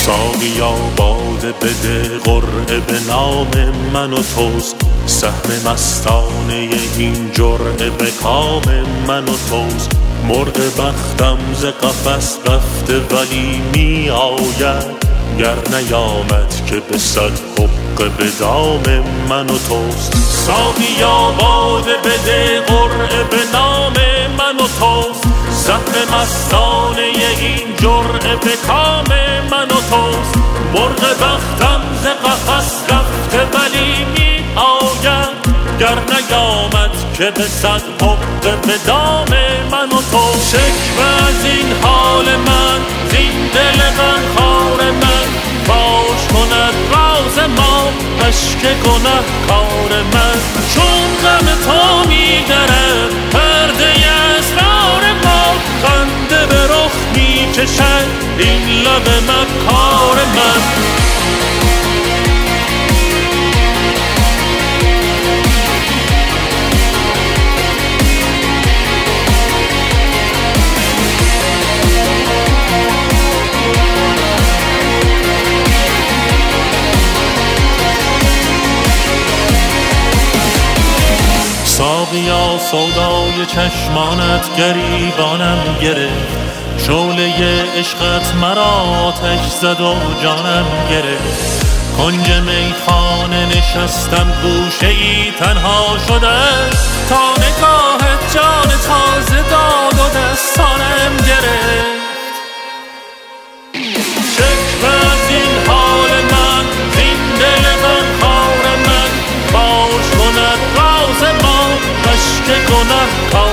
ساقیا باده بده، قرعه به نام من و توست، سهم مستانه این جرعه به کام من و توست. مرغ بختم ز قفس رفته ولی می آید، گر نیامد که به صد حقه به دام من و توست. ساقیا باده بده، قرعه به نام من و توست، سهم مستانه این جرعه به کام من و توست. مرغ بختم ز قفس رفته ولی می آید، گر نیامد که به صد حقه به دام من و توست. شکوه از این حال من، زین دل غمخوار من، فاش کند راز ما اشک گنهکار من. چون غم تو می درد پرده اسرار ما، خنده به رخ می کشد این لب مکار من. ساقیا سودای چشمانت گریبانم گرفت، شعله عشقت مرا آتش زد و جانم گرفت. کنج میخانه نشستم گوشه‌ای تنها شده، تا نگاهت جان تازه داد و دستانم گرفت. شکوه از این حال من، زین دل غمخوار من، فاش کند راز ما اشک گنهکار